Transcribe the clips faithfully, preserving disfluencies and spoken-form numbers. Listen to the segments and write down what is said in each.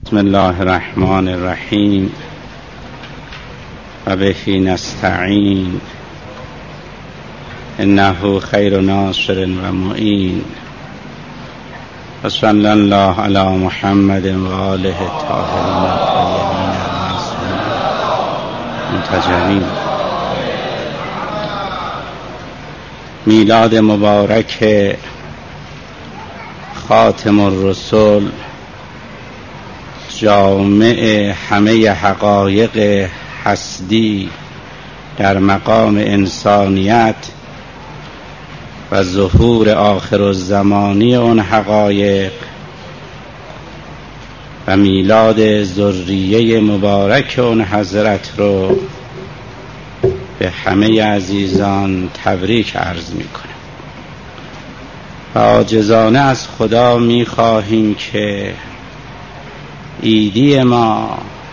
بسم الله الرحمن الرحیم و به نستعین انه خیر ناصر و معین و صلی الله علی محمد و آله الطاهرین الطیبین المنتجبین. میلاد مبارک خاتم الرسل، جامع همه حقایق هستی در مقام انسانیت و ظهور آخر الزمانی اون حقایق و میلاد ذریه مبارک اون حضرت رو به همه عزیزان تبریک عرض می کنم و عاجزانه از خدا می خواهیم که ایدی ما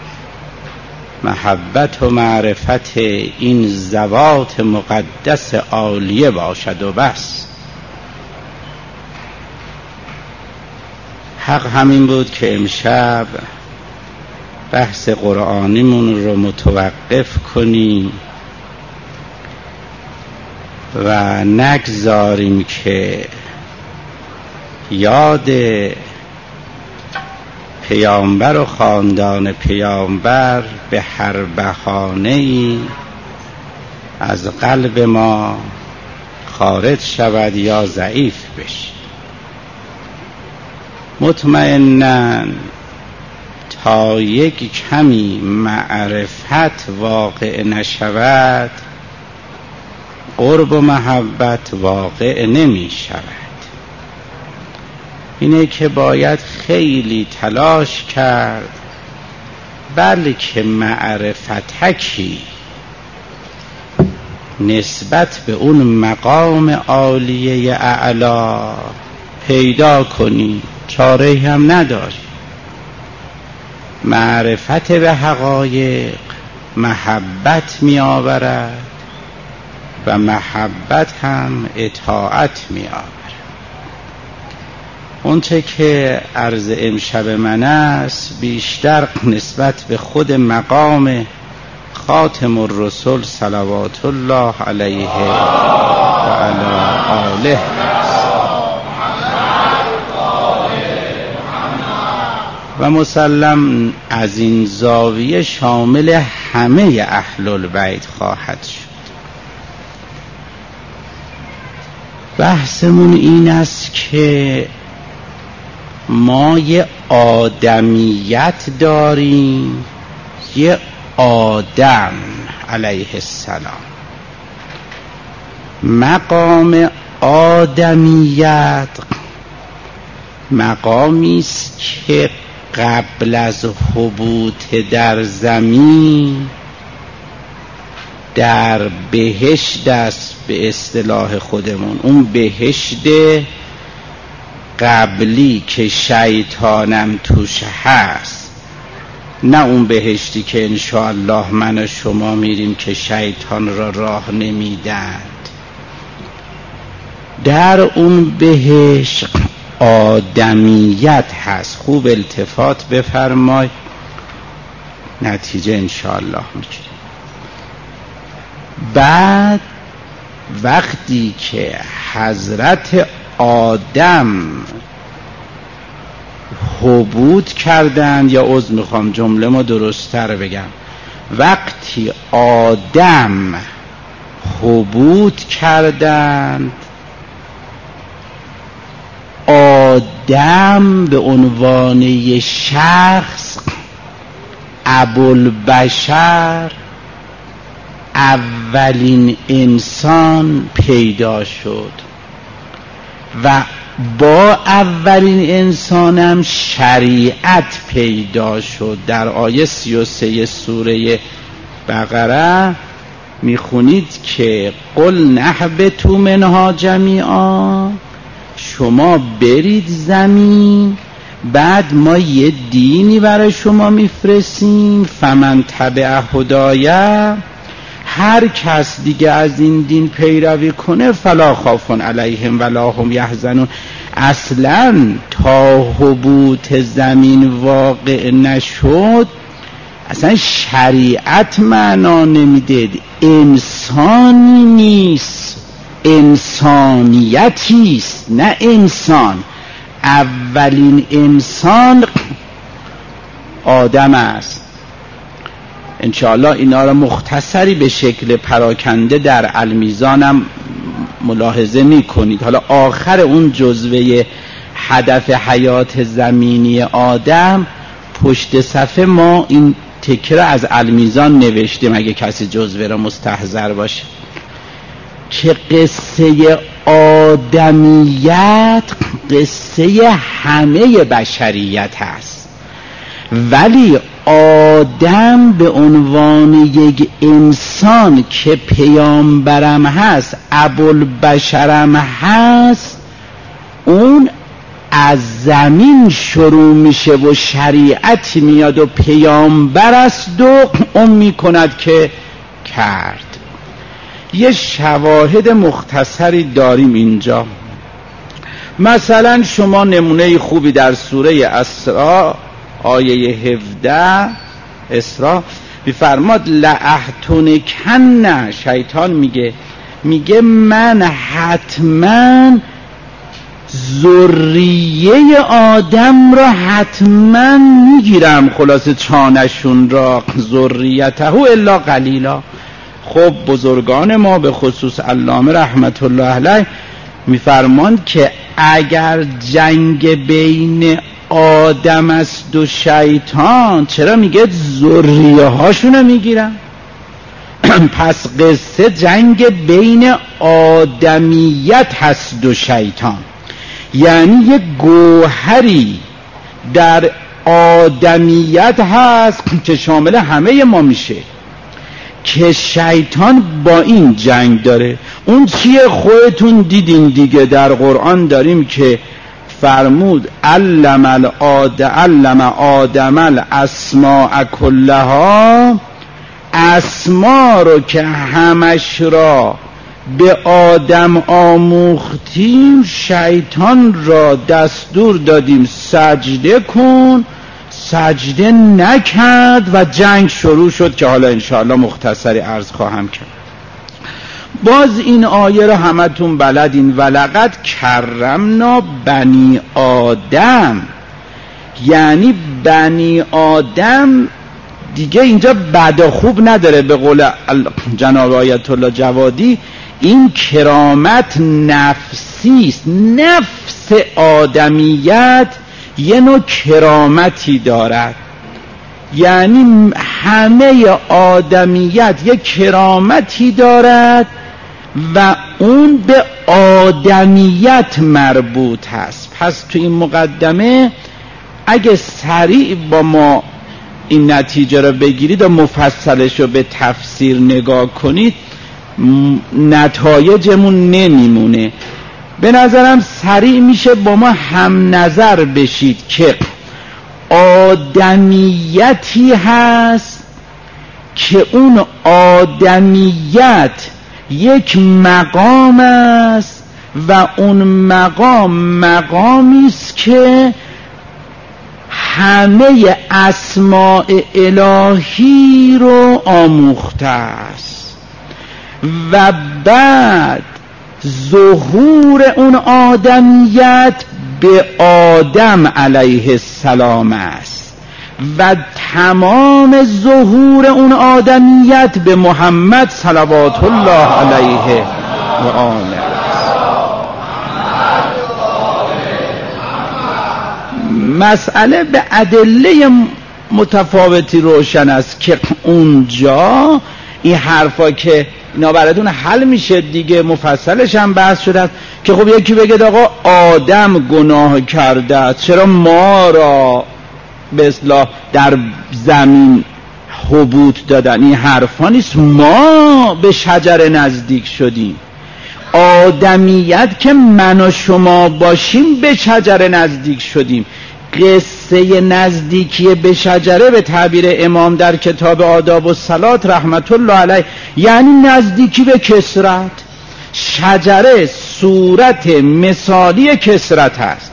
محبت و معرفت این ذوات مقدس عالیه باشد و بس. حق همین بود که امشب بحث قرآنیمون رو متوقف کنیم و نگذاریم که یاد پیامبر و خاندان پیامبر به هر بهانه‌ای از قلب ما خارج شود یا ضعیف بشه. مطمئناً تا یک کمی معرفت واقع نشود قرب و محبت واقع نمی شود. اینه که باید خیلی تلاش کرد بلکه معرفتکی نسبت به اون مقام عالیه اعلا پیدا کنی، چاره هم نداری. معرفت به حقایق محبت می آورد و محبت هم اطاعت می آورد. اون چه که عرض امشب من است بیشتر نسبت به خود مقام خاتم الرسل صلوات الله علیه و علی آله است و مسلم از این زاویه شامل همه اهل البیت خواهد شد. بحثمون این است که ما یه آدمیت داریم، یه آدم علیه السلام. مقام آدمیت مقامی است که قبل از هبوط در زمین در بهشت است. به اصطلاح خودمون اون بهشت قبلی که شیطانم توش هست، نه اون بهشتی که انشاءالله من و شما میریم که شیطان را راه نمیدند. در اون بهشت آدمیت هست. خوب التفات بفرمای، نتیجه انشاءالله میگیریم. بعد وقتی که حضرت آدم هبوط کردند، یا عذر میخوام جمله ما درست تر بگم، وقتی آدم هبوط کردند، آدم به عنوان یک شخص ابوالبشر اولین انسان پیدا شد و با اولین انسانم شریعت پیدا شد. در آیه سی و سه سوره بقره میخونید که قل نهبطوا منها جمیعا، شما برید زمین، بعد ما یه دینی برای شما میفرستیم، فمن تبع هدایه، هر کس دیگه از این دین پیروی کنه فلا خوف علیهم ولا هم یحزنون، اصلا تا حبوط زمین واقع نشد اصلا شریعت معنا نمیده، انسانی نیست، انسانیتیست نه انسان. اولین انسان آدم است. انشاءالله اینا را مختصری به شکل پراکنده در المیزانم ملاحظه میکنید. حالا آخر اون جزوه هدف حیات زمینی آدم پشت صفحه ما این تکه را از المیزان نوشتیم اگه کسی جزوه را مستحضر باشه، که قصه آدمیت قصه همه بشریت هست، ولی آدم به عنوان یک انسان که پیامبرم هست، ابوالبشرم هست، اون از زمین شروع میشه و شریعتی میاد و پیامبر است و اون میکند که کرد. یه شواهد مختصری داریم اینجا. مثلا شما نمونه خوبی در سوره اسراء آیه هفده اسراء میفرماد لأحتنکن، شیطان میگه میگه من حتما ذریه آدم را حتما میگیرم، خلاصه چانشون را، ذریته الا قلیلا. خب بزرگان ما به خصوص علامه رحمت الله علیه میفرماند که اگر جنگ بین آدم است و شیطان، چرا میگه ذریه هاشونو میگیرم؟ پس قصه جنگ بین آدمیت هست و شیطان، یعنی یک گوهری در آدمیت هست که شامل همه ما میشه که شیطان با این جنگ داره. اون چیه خودتون دیدین دیگه، در قرآن داریم که فرمود علم الآدم علم آدم الاسماء کلها، اسما رو که همش را به آدم آموختیم، شیطان را دستور دادیم سجده کن، سجده نکرد و جنگ شروع شد که حالا انشاءالله مختصری عرض خواهم کرد. باز این آیه را همتون بلدین، ولقد کرمنا بنی آدم، یعنی بنی آدم دیگه اینجا بد و خوب نداره. به قول جناب آیت الله جوادی این کرامت نفسی است، نفس آدمیت یه نوع کرامتی دارد، یعنی همه آدمیت یه کرامتی دارد و اون به آدمیت مربوط هست. پس تو این مقدمه اگه سریع با ما این نتیجه رو بگیرید و مفصلش رو به تفسیر نگاه کنید، نتایجمون نمیمونه. به نظرم سریع میشه با ما هم نظر بشید که آدمیتی هست که اون آدمیت یک مقام است و اون مقام مقامی است که همه اسماء الهی رو آموخته است و بعد ظهور اون آدمیت به آدم علیه السلام است و تمام ظهور اون آدمیت به محمد صلوات الله علیه و آله. مسئله به ادله متفاوتی روشن است که اونجا این حرفا که اینا براتون حل میشه دیگه، مفصلش هم بحث شده که خب یکی بگه آقا آدم گناه کرده، چرا ما را به اصطلاح در زمین حبوط دادن؟ این حرفا نیست، ما به شجره نزدیک شدیم. آدمیت که من و شما باشیم به شجره نزدیک شدیم. قصه نزدیکی به شجره به تعبیر امام در کتاب آداب الصلات رحمت الله علیه یعنی نزدیکی به کثرت. شجره صورت مثالی کثرت هست.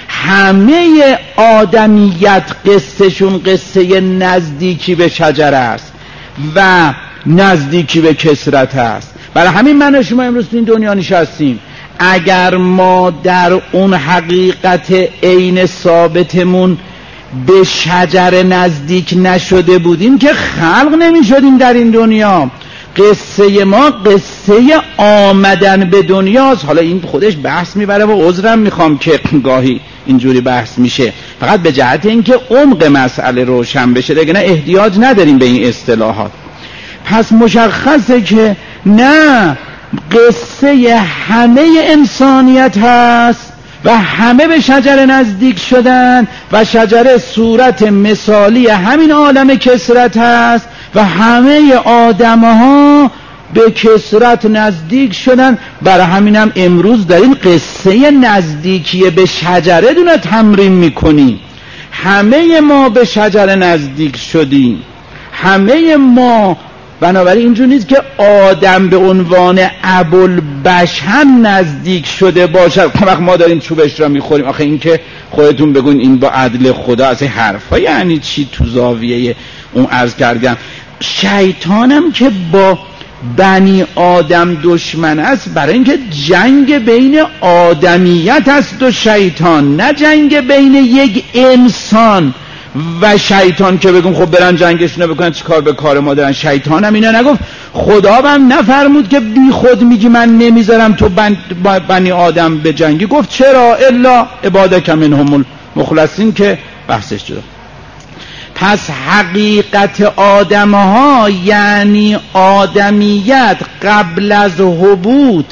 همه آدمیت قصهشون قصه نزدیکی به شجره است و نزدیکی به کثرت است. برای همین من و شما امروز تو این دنیا نشستیم. اگر ما در اون حقیقت عین ثابتمون به شجره نزدیک نشده بودیم که خلق نمی شدیم در این دنیا. قصه ما قصه آمدن به دنیاست. حالا این خودش بحث میبره و عذرم میخوام که گاهی اینجوری بحث میشه، فقط به جهت اینکه عمق مسئله روشن بشه، دیگه نه احتیاج نداریم به این اصطلاحات. پس مشخصه که نه، قصه همه انسانیت هست و همه به شجره نزدیک شدن و شجره صورت مثالی همین عالم کثرت هست و همه آدم‌ها به کثرت نزدیک شدن. برای همینم امروز در این قصه نزدیکی به شجره دونه تمرین میکنیم. همه ما به شجره نزدیک شدیم، همه ما. بنابراین اینجور نیست که آدم به عنوان ابوالبشر نزدیک شده باشد. وقت ما داریم چوبش را میخوریم، آخه این که خودتون بگوین این با عدل خدا از حرفا یعنی چی؟ تو زاویه اون عرض کردم شیطانم که با بنی آدم دشمن است، برای اینکه جنگ بین آدمیت است و شیطان، نه جنگ بین یک انسان و شیطان که بگم خب برن جنگشونه بکنن چی کار به کار ما دارن. شیطان هم اینا نگفت. خدا هم نفرمود که بی خود میگی من نمیذارم تو بن... بنی آدم به جنگی. گفت چرا؟ الا عبادک منهم المخلصین که بحثش جدا. پس حقیقت آدمها یعنی آدمیت قبل از هبوط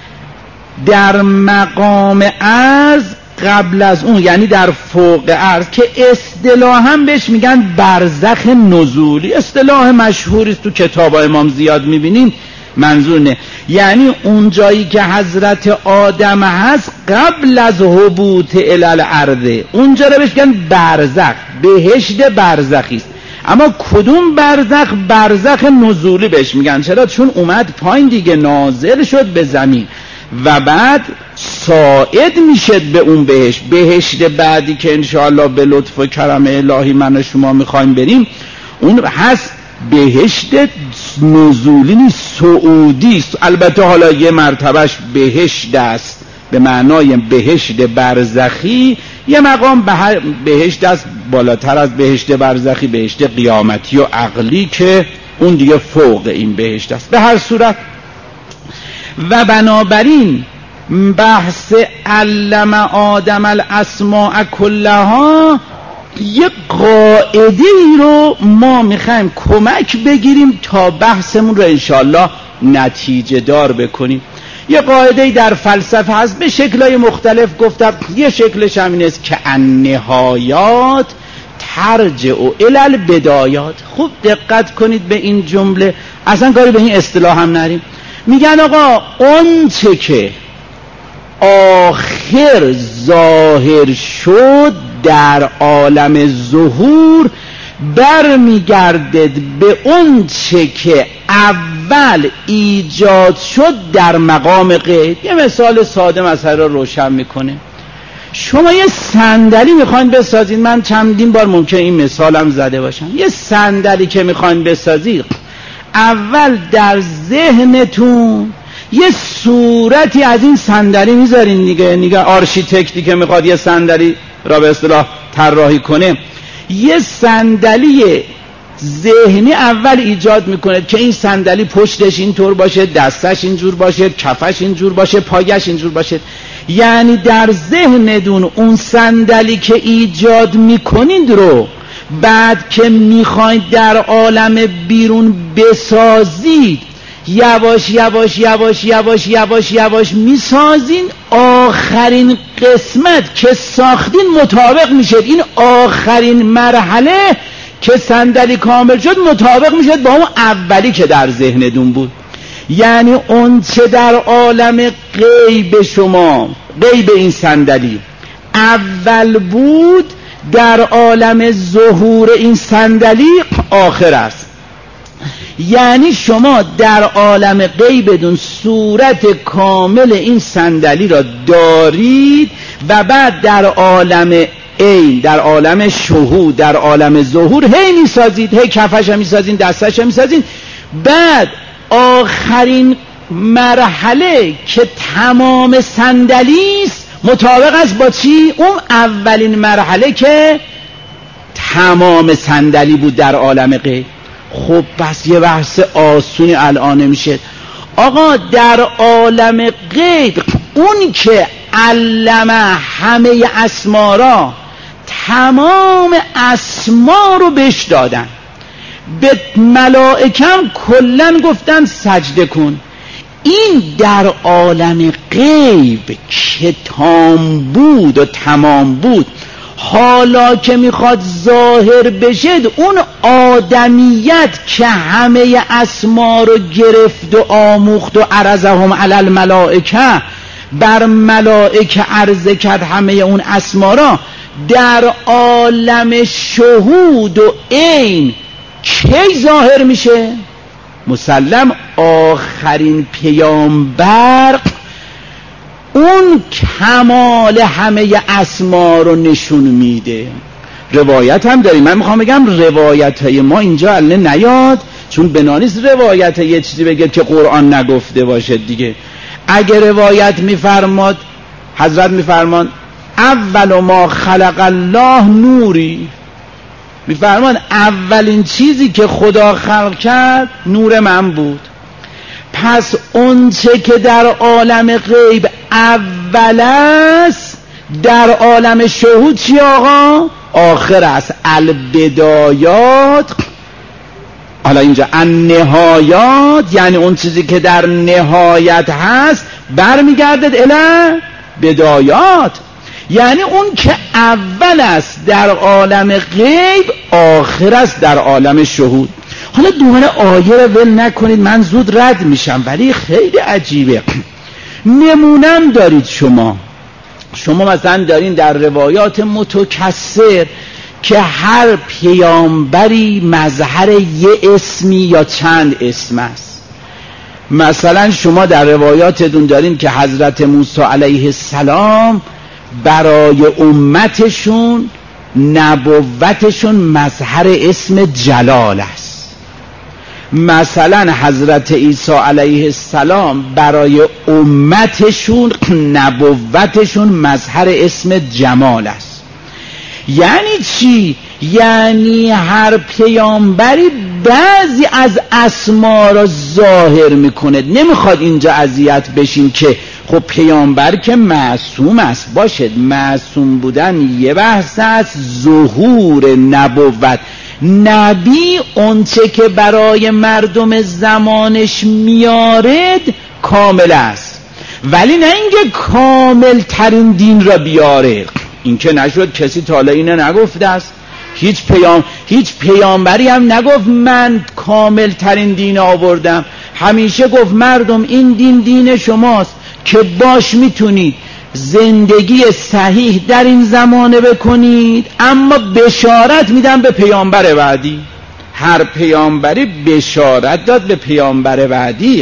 در مقام عرض، قبل از اون یعنی در فوق عرض که اصطلاحاً بهش میگن برزخ نزولی. اصطلاح مشهوری است تو کتاب امام زیاد میبینین. منظور نه، یعنی اون جایی که حضرت آدم هست قبل از هبوط الال ارض، اونجا رو بهش میگن برزخ، بهشت برزخی است. اما کدوم برزخ؟ برزخ نزولی بهش میگن. چرا؟ چون اومد پایین دیگه، نازل شد به زمین و بعد صاعد میشد به اون بهشت. بهشت بعدی که انشاءالله به لطف و کرم الهی من و شما میخوایم بریم، اون هست بهشت نزولی نیست، صعودی است. البته حالا یه مرتبهش بهشت است به معنای بهشت برزخی، یه مقام بهشت است بالاتر از بهشت برزخی، بهشت قیامتی و عقلی که اون دیگه فوق این بهشت است. به هر صورت و بنابراین بحث علم آدم الاسماء کلها یک قاعده ای رو ما میخوایم کمک بگیریم تا بحثمون رو انشاءالله نتیجه دار بکنیم. یه قاعده ای در فلسفه هست به شکلهای مختلف گفتم. یه شکلش همین است که النهایات ترجع الی البدایات. خوب دقت کنید به این جمله، اصلا کاری به این اصطلاح هم نریم. میگن آقا اون چه که آخر ظاهر شد در عالم ظهور برمیگردد به اون چه که اول ایجاد شد در مقام غیب. یه مثال ساده مسئله رو روشن میکنه. شما یه صندلی میخواین بسازید، من چندین بار ممکن این مثالم زده باشم. یه صندلی که میخواین بسازید، اول در ذهنتون یه صورتی از این صندلی میذارین دیگه. دیگه آرشیتکتی که میخواد یه صندلی را به اصطلاح طراحی کنه، یه صندلی ذهنی اول ایجاد میکنه که این صندلی پشتش اینطور باشه، دستش اینجور باشه، کفش اینجور باشه، پایش اینجور باشه. یعنی در ذهنتون اون صندلی که ایجاد میکنید رو بعد که میخواید در عالم بیرون بسازید، یواش یواش یواش یواش یواش یواش میسازین. آخرین قسمت که ساختین مطابق میشه، این آخرین مرحله که صندلی کامل شد مطابق میشه با اون اولی که در ذهنتون بود. یعنی اون چه در عالم غیب شما، غیب این صندلی اول بود، در عالم ظهور این صندلی آخر است. یعنی شما در عالم غیبتون صورت کامل این صندلی را دارید و بعد در عالم عین، در عالم شهود، در عالم ظهور هی میسازید، هی کفش هم میسازید، دستش هم میسازید. بعد آخرین مرحله که تمام صندلی است مطابق است با چی؟ اون اولین مرحله که تمام صندلی بود در عالم غیب. خب پس یه بحث آسونی الان میشه. آقا در عالم غیب اون که علمه همه اسما را، تمام اسما رو بهش دادن، به ملائکم کلن گفتن سجده کن. این در عالم غیب که تام بود و تمام بود، حالا که میخواد ظاهر بشه اون آدمیت که همه اسما رو گرفت و آموخت و عرضهم علی الملائکه، بر ملائکه عرضه کرد همه اون اسما را، در عالم شهود و عین کی ظاهر میشه؟ مسلم آخرین پیامبر اون کمال همه اسما رو نشون میده. روایت هم داریم. من میخوام بگم روایت های ما اینجا الان نیاد، چون بنانیست روایت یه چیزی بگه که قرآن نگفته باشه دیگه. اگه روایت میفرماد، حضرت میفرمان اول ما خلق الله نوری، میفرمان اولین چیزی که خدا خلق کرد نور من بود. پس اون چه که در عالم غیب اول است در عالم شهود چی آقا؟ آخر است. البدایات، حالا اینجا النهایات، یعنی اون چیزی که در نهایت هست برمیگردد الی بدایات، یعنی اون که اول است در عالم غیب آخر است در عالم شهود. حالا دوباره آیه رو ول نکنید، من زود رد میشم، ولی خیلی عجیبه. نمونم دارید شما شما مثلا دارین در روایات متکثر که هر پیامبری مظهر یه اسمی یا چند اسم است. مثلا شما در روایاتتون دارین که حضرت موسی علیه السلام برای امتشون نبوتشون مظهر اسم جلال است. مثلا حضرت عیسی علیه السلام برای امتشون نبوتشون مظهر اسم جمال است. یعنی چی؟ یعنی هر پیامبری بعضی از اسما را ظاهر میکنه. نمیخواد اینجا اذیت بشین که خب پیامبر که معصوم است. باشد معصوم بودن یه بحث است، ظهور نبوت، نبی اونچه که برای مردم زمانش میارد کامل است، ولی نه اینکه کامل ترین دین را بیاره. این که نشد، کسی تا حالا اینو نگفته است. هیچ پیام هیچ پیامبری هم نگفت من کامل ترین دین آوردم. همیشه گفت مردم این دین دین شماست که باش میتونید زندگی صحیح در این زمانه بکنید، اما بشارت میدم به پیامبر بعدی. هر پیامبری بشارت داد به پیامبر بعدی.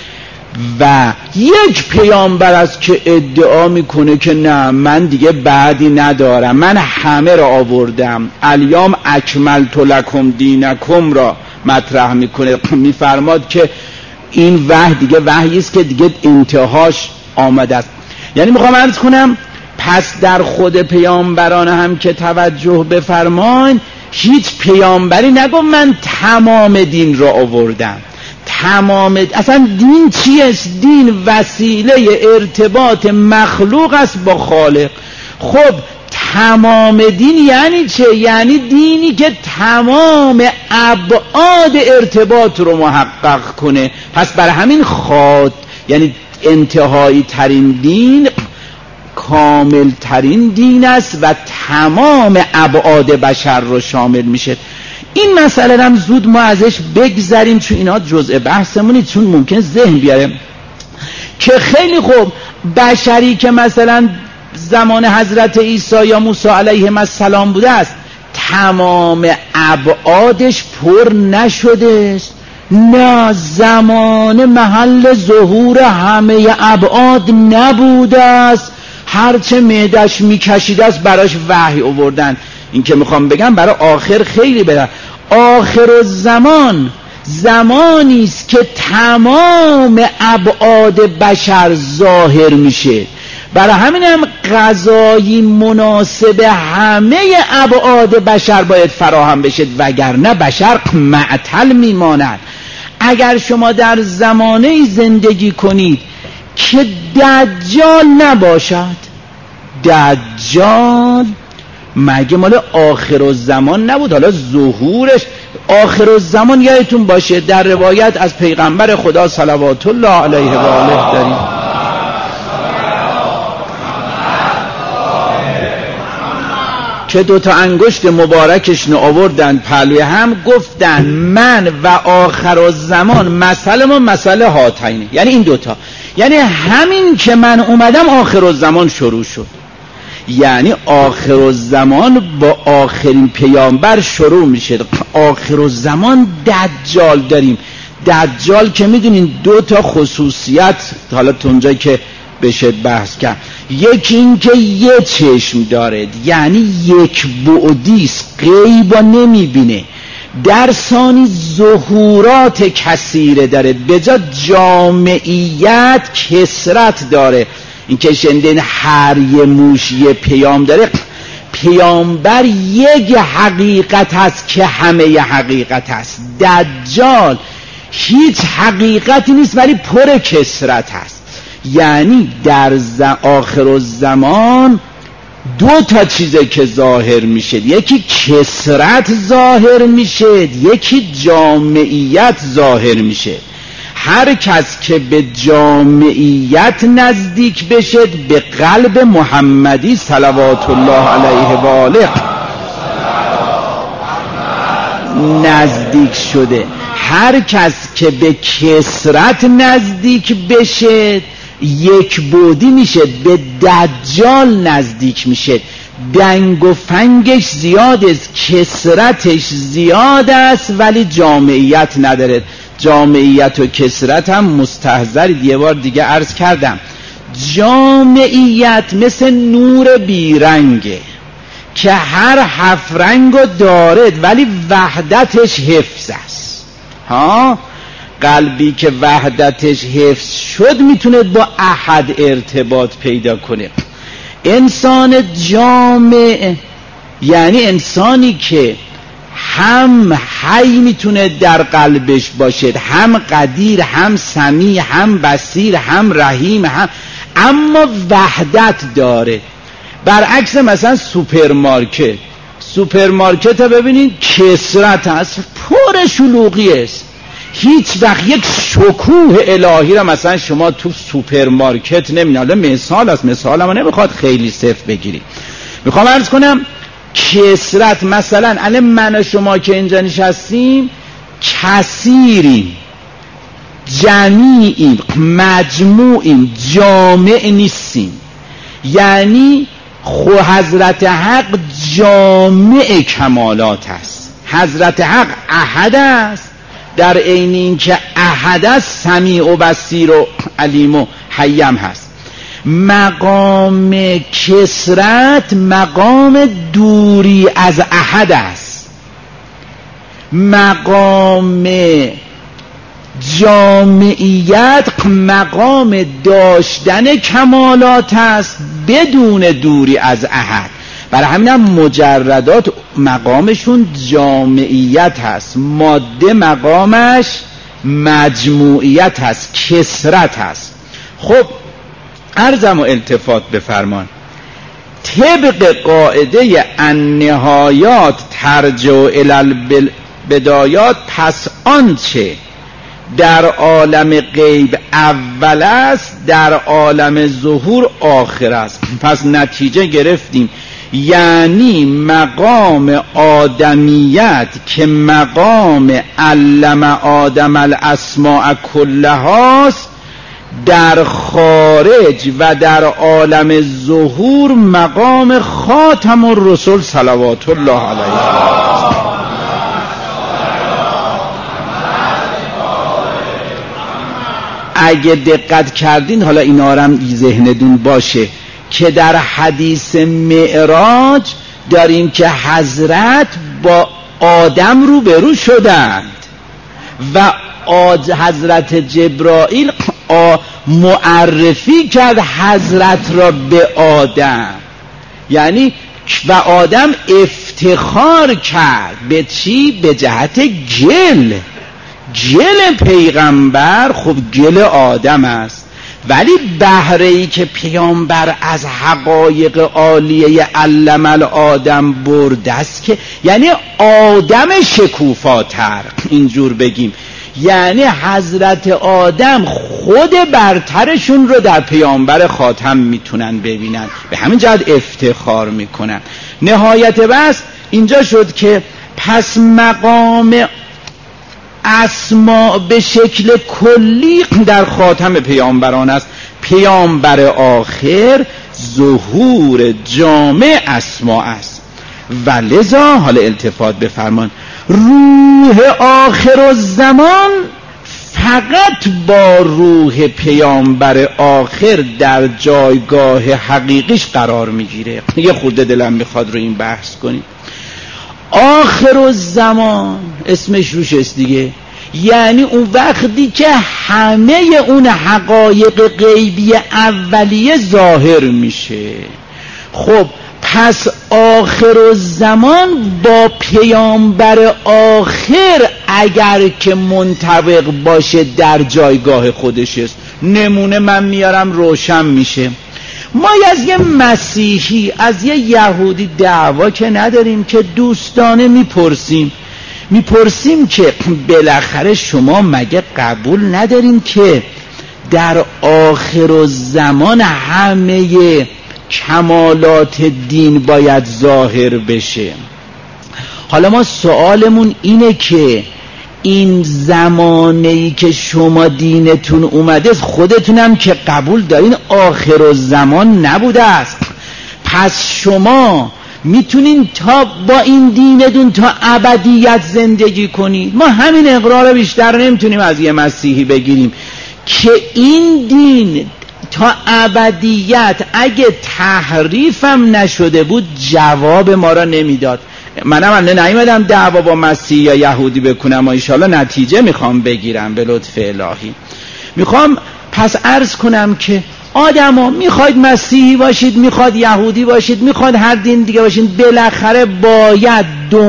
و یک پیامبر است که ادعا میکنه که نه من دیگه بعدی ندارم، من همه را آوردم، الیوم اکملت لکم دینکم را مطرح میکنه. میفرماد که این وحی دیگه وحیی است که دیگه انتهاش آمده است. یعنی میخوام عرض کنم پس در خود پیامبران هم که توجه بفرمایید، هیچ پیامبری نگفت من تمام دین را آوردم. تمام اصلا دین چیست؟ دین وسیله ارتباط مخلوق است با خالق. خب تمام دین یعنی چه؟ یعنی دینی که تمام ابعاد ارتباط رو محقق کنه. پس برای همین خاط یعنی انتهایی ترین دین کامل ترین دین است و تمام ابعاد بشر رو شامل میشه. این مسئله هم زود ما ازش بگذریم چون اینا جزء بحثمونی، چون ممکن ذهن بیاره که خیلی خوب بشری که مثلا زمان حضرت عیسی یا موسی علیهم السلام بوده است تمام ابعادش پر نشده است. نه، زمان محل ظهور همه ابعاد نبوده است. هرچه معدش میکشیده است براش وحی آوردن. این که میخوام بگم برای آخر خیلی بدن. آخر الزمان زمانی است که تمام ابعاد بشر ظاهر میشه. برای همین هم غذایی مناسب همه ابعاد بشر باید فراهم بشه، وگرنه بشر معطل میماند. اگر شما در زمانه زندگی کنید که دجال نباشد، دجال مگه مال آخر الزمان نبود؟ حالا ظهورش آخر الزمان یادتون باشه در روایت از پیغمبر خدا صلوات الله علیه و آله داریم که دوتا انگشت مبارکش نو آوردن پهلوی هم، گفتن من و آخر الزمان مثل ما مثل هاتینه، یعنی این دوتا، یعنی همین که من اومدم آخر الزمان شروع شد. یعنی آخر الزمان با آخرین پیامبر شروع میشه. آخر الزمان دجال داریم. دجال که میدونین دو تا خصوصیت حالا تا اونجایی که بشه بحث کرد. یکی این که یه چشم داره، یعنی یک بعدیست، غیب نمیبینه. در ثانی ظهورات کثیره داره، به جا جامعیت کثرت داره. این که شنیدین هر یه موش یه پیام داره. پیامبر یک حقیقت هست که همه ی حقیقت هست. دجال هیچ حقیقتی نیست ولی پر کثرت هست. یعنی در آخر الزمان دو تا چیزه که ظاهر میشه، یکی کثرت ظاهر میشه، یکی جامعیت ظاهر میشه. هر کس که به جامعیت نزدیک بشه به قلب محمدی صلوات الله علیه و آله نزدیک شده. هر کس که به کثرت نزدیک بشه یک بعدی میشه، به دجال نزدیک میشه. دنگ و فنگش زیاد است، کثرتش زیاد است ولی جامعیت نداره. جامعیت و کثرت هم مستحضرید، یه بار دیگه عرض کردم. جامعیت مثل نور بیرنگه که هر هفت رنگو دارد ولی وحدتش حفظ است. ها، قلبی که وحدتش حفظ شد میتونه با احد ارتباط پیدا کنه. انسان جامع یعنی انسانی که هم حی میتونه در قلبش باشد، هم قدیر، هم سمیع، هم بصیر، هم رحیم، هم اما وحدت داره. برعکس مثلا سوپرمارکت، سوپرمارکت ها ببینید کثرت هست، پر شلوغی است. هیچ وقت یک شکوه الهی را مثلا شما تو سوپرمارکت نمی‌بینید. حالا مثال است، مثال اما نمیخواد خیلی صرف بگیرید. میخوام عرض کنم کثرت، مثلا الان من و شما که اینجا نشستیم کثیریم، جمیعیم، مجموعیم، جامع نیستیم. یعنی خود حضرت حق جامع کمالات است. حضرت حق احد است، در عین این که احد است سمیع و بصیر و علیم و حیم هست. مقام کثرت مقام دوری از احد است. مقام جامعیت مقام داشتن کمالات است بدون دوری از احد. برای همین هم مجردات مقامشون جامعیت هست، ماده مقامش مجموعیت هست، کثرت هست. خب عرضم و التفات بفرمان، طبق قاعده النهایات ترجع الی البدایات، پس آنچه در عالم غیب اول است در عالم ظهور آخر است. پس نتیجه گرفتیم، یعنی مقام آدمیت که مقام علم آدم الاسماء کلهاست، در خارج و در عالم ظهور مقام خاتم الرسل صلوات الله علیه. اگه دقت کردین، حالا اینا هم ذهندون باشه که در حدیث معراج داریم که حضرت با آدم روبرو شدند و حضرت جبرائیل معرفی کرد حضرت را به آدم، یعنی و آدم افتخار کرد به چی؟ به جهت گل گل پیغمبر. خب گل آدم است، ولی بهره‌ای که پیامبر از حقایق عالیه علم الآدم برده است که یعنی آدم شکوفاتر، اینجور بگیم، یعنی حضرت آدم خود برترشون رو در پیامبر خاتم میتونن ببینن، به همین جهت افتخار میکنن. نهایت بس اینجا شد که پس مقام اسما به شکل کلی در خاتم پیامبران است. پیامبر آخر ظهور جامع اسما است و لذا حال التفات بفرمان روح آخر الزمان فقط با روح پیامبر آخر در جایگاه حقیقیش قرار میگیره. یه خورده دلم میخواد رو این بحث کنیم. آخر الزمان اسمش روش است دیگه، یعنی اون وقتی که همه اون حقایق غیبی اولیه ظاهر میشه. خب پس آخر الزمان با پیامبر آخر اگر که منطبق باشه در جایگاه خودش است. نمونه من میارم روشن میشه. ما از یه مسیحی، از یه یهودی دعوا که نداریم، که دوستانه میپرسیم میپرسیم که بالاخره شما مگه قبول نداریم که در آخر الزمان همه کمالات دین باید ظاهر بشه؟ حالا ما سوالمون اینه که این زمانه‌ای که شما دینتون اومده خودتونم که قبول دارین آخر الزمان نبوده است، پس شما میتونین تا با این دینتون تا ابدیت زندگی کنید. ما همین اقرار بیشتر نمیتونیم از یه مسیحی بگیریم که این دین تا ابدیت اگه تحریفم نشده بود جواب ما را نمیداد. منم الان نیومدم دعوا با مسیحی یا یهودی بکنم و انشالله نتیجه میخوام بگیرم به لطف الهی. میخوام پس عرض کنم که آدما میخواید مسیحی باشید، میخواد یهودی باشید، میخواد هر دین دیگه باشید، بالاخره باید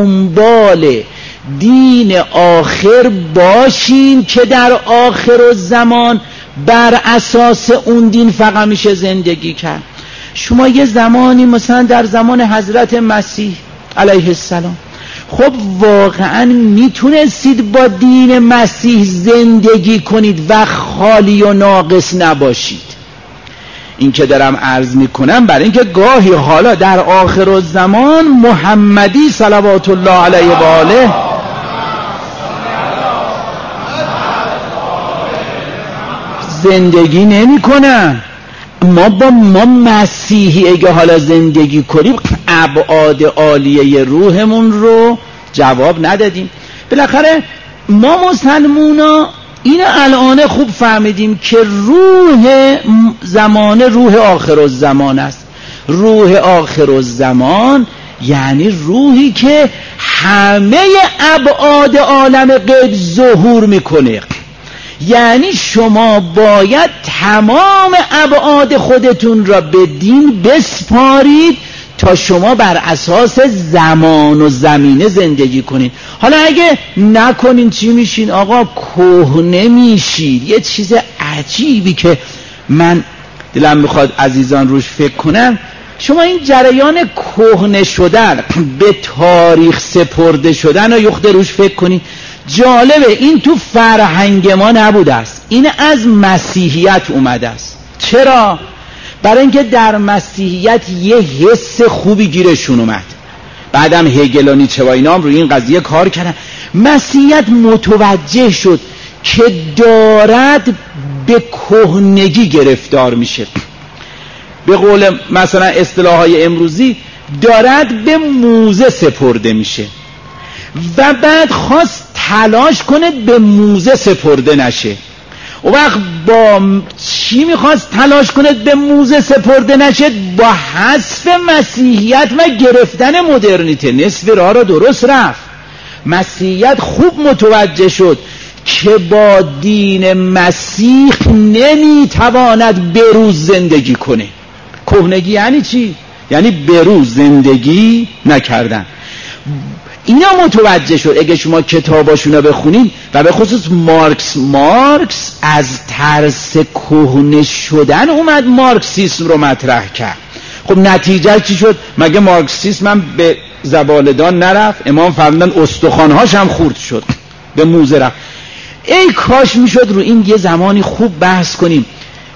دنبال دین آخر باشین که در آخر الزمان بر اساس اون دین فقط میشه زندگی کرد. شما یه زمانی مثلا در زمان حضرت مسیح علیه السلام خب واقعا میتونستید با دین مسیح زندگی کنید و خالی و ناقص نباشید. این که دارم عرض میکنم برای اینکه گاهی حالا در آخر الزمان محمدی صلوات الله علیه و آله زندگی نمی کنن. ما با ما مسیحی اگه حالا زندگی کنیم ابعاد عالیه روحمون رو جواب ندادیم. بالاخره ما مسلمونا اینو الان خوب فهمیدیم که روح زمان روح آخر الزمان است. روح آخر الزمان یعنی روحی که همه ابعاد عالم غیب ظهور میکنه. یعنی شما باید تمام ابعاد خودتون را به دین بسپارید تا شما بر اساس زمان و زمینه زندگی کنید. حالا اگه نکنین چی میشین؟ آقا کهنه میشید. یه چیز عجیبی که من دلم میخواد عزیزان روش فکر کنم، شما این جریان کهنه شدن، به تاریخ سپرده شدن رو یه خورده روش فکر کنید. جالبه این تو فرهنگ ما نبوده است، این از مسیحیت اومده است. چرا؟ برای اینکه در مسیحیت یه حس خوبی گیرشون اومد. بعدم هگل و نیچه و اینا هم روی این قضیه کار کردن. مسیحیت متوجه شد که دارد به کهنگی گرفتار میشه. به قول مثلا اصطلاحات امروزی دارد به موزه سپرده میشه و بعد خواست تلاش کنه به موزه سپرده نشه. اون وقت با چی میخواست تلاش کنه به موزه سپرده نشد؟ با حذف مسیحیت و گرفتن مدرنیته. نصف راه را درست رفت. مسیحیت خوب متوجه شد که با دین مسیح نمیتواند بروز زندگی کنه. کهنگی یعنی چی؟ یعنی بروز زندگی نکردن. اینا متوجه شد. اگه شما کتاباشونو بخونید و به خصوص مارکس مارکس از ترس کهنه شدن اومد مارکسیسم رو مطرح کرد. خب نتیجه چی شد؟ مگه مارکسیسم هم به زبالدان نرفت؟ امام فرمودن استخوان‌هاش هم خورد شد، به موزه رفت. ای کاش میشد رو این یه زمانی خوب بحث کنیم.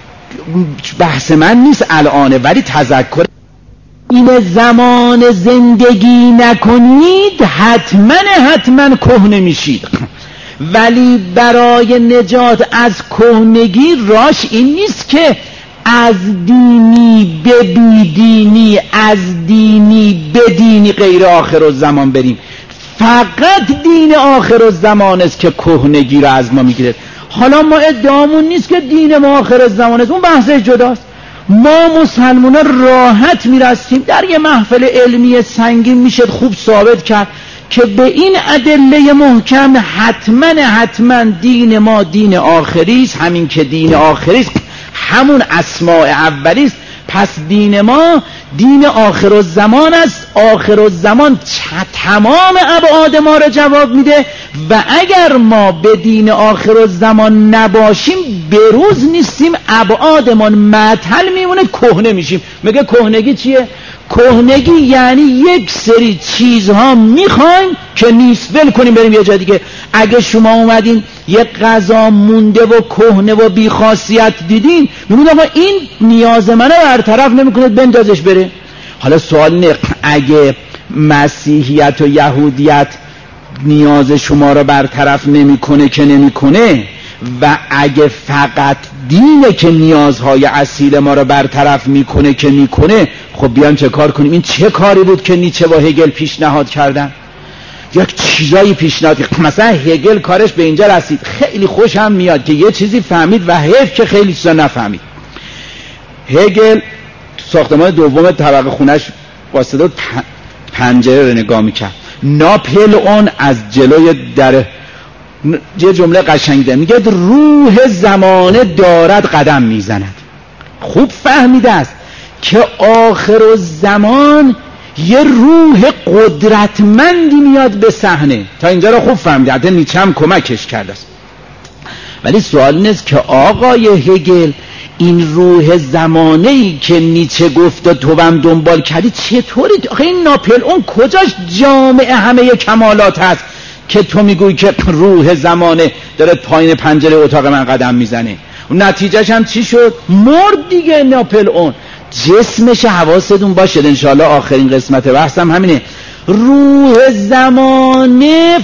بحث من نیست الانه، ولی تذکر این زمان زندگی نکنید حتما حتما کهنه میشید. ولی برای نجات از کهنگی راش این نیست که از دینی به بیدینی، از دینی به دینی غیر آخرالزمان بریم. فقط دین آخرالزمان است که کهنگی را از ما میگیره. حالا ما ادعامون نیست که دین ما آخرالزمان است، اون بحث جداست. ما مسلمانان راحت میرستیم در یه محفل علمی سنگین میشه خوب ثابت کرد که به این ادله محکم حتما حتما دین ما دین آخری است. همین که دین آخری است همون اسماء اولی است. پس دین ما دین آخرالزمان است. آخرالزمان تمام ابعاد ما را جواب میده و اگر ما به دین آخرالزمان نباشیم بروز نیستیم، ابعادمان معطل میمونه، کهنه میشیم. میگه کهنگی چیه؟ کهنگی یعنی یک سری چیزها میخوایم که نیست، ول کنیم بریم یه جا دیگه. اگه شما اومدین یه غذا مونده و کهنه و بیخاصیت دیدین، میگن آقا این نیاز منو برطرف نمیکنه، بندازش بره. حالا سوال اینه اگه مسیحیت و یهودیت نیاز شما رو برطرف نمیکنه که نمیکنه و اگه فقط دینه که نیازهای اصیل ما رو برطرف میکنه که میکنه، خب بیان چه کار کنیم؟ این چه کاری بود که نیچه و هگل پیشنهاد کردن؟ یک چیزایی پیشنهاد، مثلا هگل کارش به اینجا رسید، خیلی خوشم میاد که یه چیزی فهمید و حیف که خیلی چیزا نفهمید. هگل ساختمان دوم طبقه خونش واسطه پنجره رو نگاه میکرد. ناپل اون از جلوی در یه جمله قشنگ ده میگه روح زمانه دارد قدم میزند. خوب فهمیده است که آخر الزمان یه روح قدرتمندی میاد به صحنه. تا اینجا رو خوب فهمیده، حتی نیچه هم کمکش کرده است. ولی سوال اینست که آقای هگل این روح زمانه‌ای که نیچه گفت و تو هم دنبال کردی چطوری؟ آخه این ناپل اون کجاش جامع همه کمالات هست که تو میگوی که روح زمانه داره پایین پنجره اتاق من قدم میزنه؟ اون نتیجهش هم چی شد؟ مرد دیگه ناپل اون. جسمش حواستون باشه انشاءالله آخرین قسمت بحثم همینه. روح زمانه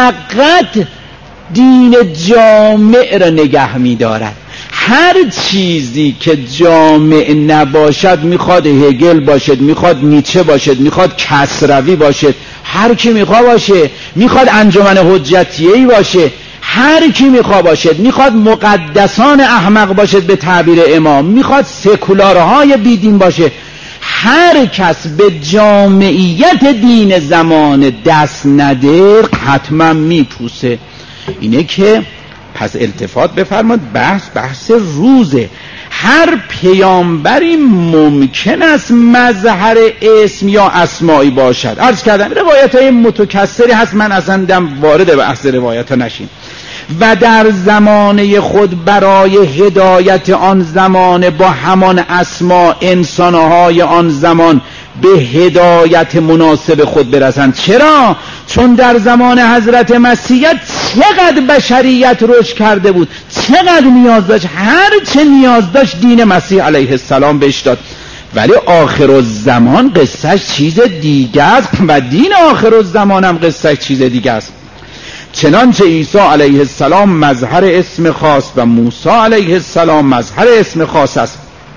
فقط دین جامع را نگه می‌دارد. هر چیزی که جامع نباشد، میخواد هگل باشد، میخواد نیچه باشد، میخواد کسروی باشد، هر کی میخواد باشه، میخواد انجمن حجتیه‌ای باشه، هر کی میخواد باشد، میخواد مقدسان احمق باشد به تعبیر امام، میخواد سکولارهای بیدین باشه، هر کس به جامعیت دین زمان دست نده حتما میپوسه. اینه که پس التفات بفرماد بحث بحث روزه. هر پیامبری ممکن است مظهر اسم یا اسمایی باشد. عرض کردم روایت های متکثری هست، من اصلا دم وارد بحث روایت ها نشیم. و در زمانه خود برای هدایت آن زمان با همان اسما انسانهای آن زمان به هدایت مناسب خود برسند. چرا؟ چون در زمان حضرت مسیح چقدر بشریت رشد کرده بود، چقدر نیاز داشت، هر چه نیاز داشت دین مسیح علیه السلام بهش داد. ولی آخر الزمان قصهش چیز دیگه است و دین آخر الزمان هم قصهش چیز دیگه است. چنانچه عیسی علیه السلام مظهر اسم خاص و موسی علیه السلام مظهر اسم خاص است،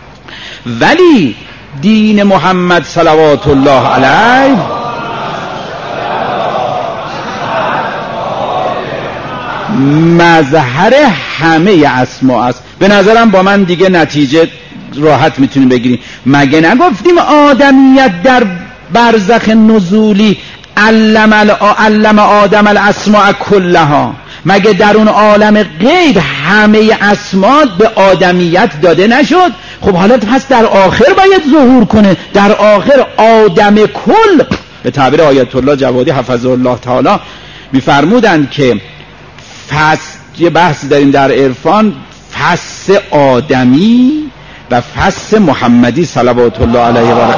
ولی دین محمد صلوات الله علیه مظهر همه اسما است. به نظرم با من دیگه نتیجه راحت میتونیم بگیریم. مگه نگفتیم آدمیت در برزخ نزولی علم علم آدم الاسماء کلها؟ مگه در اون عالم غیب همه اسما به آدمیت داده نشد؟ خب حالا پس در آخر باید ظهور کنه. در آخر آدم کل، به تعبیر آیت الله جوادی حفظه الله تعالی میفرمودند که فصل، یه بحثی داریم در عرفان، فصل آدمی و فصل محمدی صلوات الله علیه و آله.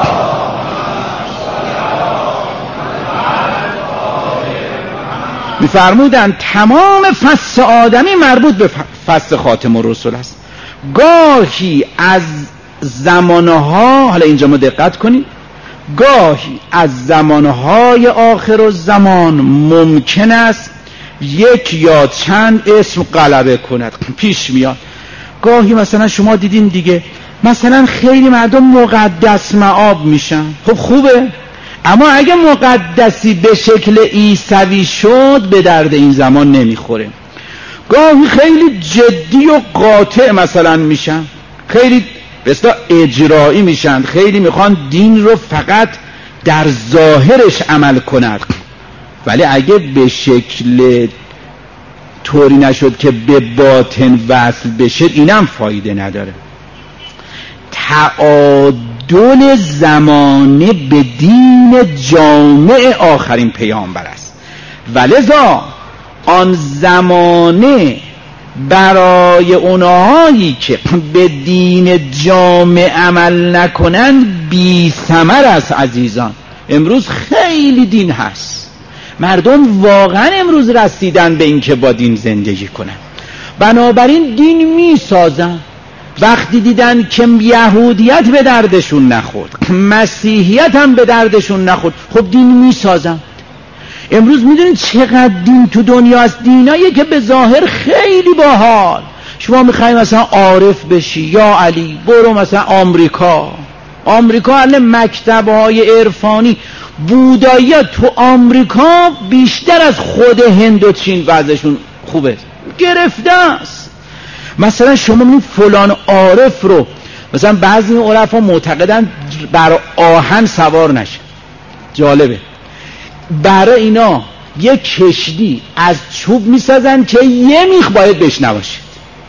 میفرمودند تمام فصل آدمی مربوط به فصل خاتم الرسل است. گاهی از زمانها، حالا اینجا ما دقت کنیم، گاهی از زمانهای آخر الزمان ممکن است یک یا چند اسم غلبه کند، پیش میاد. گاهی مثلا شما دیدین دیگه، مثلا خیلی مردم مقدس مآب میشن، خب خوبه، اما اگه مقدسی به شکل عیسوی شد به درد این زمان نمیخوره. گاهی خیلی جدی و قاطع مثلا میشن، خیلی بسیار اجرایی میشن، خیلی میخوان دین رو فقط در ظاهرش عمل کند، ولی اگه به شکل طوری نشد که به باطن وصل بشه اینم فایده نداره. تعادل زمانه به دین جامع آخرین پیامبر است، ولذا آن زمانه برای اونهایی که به دین جامع عمل نکنند بی ثمر است. عزیزان امروز خیلی دین هست، مردم واقعا امروز رسیدن به این که با دین زندگی کنن، بنابراین دین می سازن. وقتی دیدن که یهودیت به دردشون نخورد، مسیحیت هم به دردشون نخورد، خب دین می سازن. امروز میدونید چقدر دین تو دنیا است، دینایی که به ظاهر خیلی باحال. شما میخوای مثلا عارف بشی، یا علی برو مثلا آمریکا. آمریکا الان مکتب‌های عرفانی بودایی تو آمریکا بیشتر از خود هند و چین وضعشون خوبه، گرفته است. مثلا شما میبینید فلان عارف رو، مثلا بعضی عرفا معتقدن بر آهن سوار نشه. جالبه، برای اینا یک کشتی از چوب میسازن که یه میخ باید بهش نباشه.